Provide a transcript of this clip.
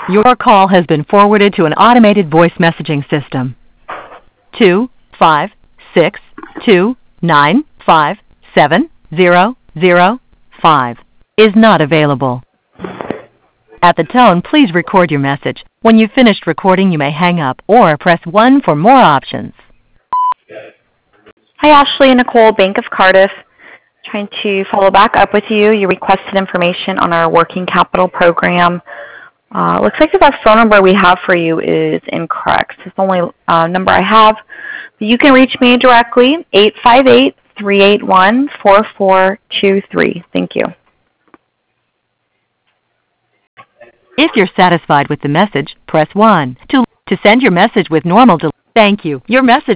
Your call has been forwarded to an automated voice messaging system. 25629570005 is not available. At the tone, please record your message. When you've finished recording, you may hang up or press 1 for more options. Hi, Ashley. Nicole, Bank of Cardiff. Trying to follow back up with you. You requested information on our working capital program. Looks like the phone number we have for you is incorrect. It's the only number I have. But you can reach me directly, 858-381-4423. Thank you. If you're satisfied with the message, press 1. To send your message with normal delay, thank you. Your message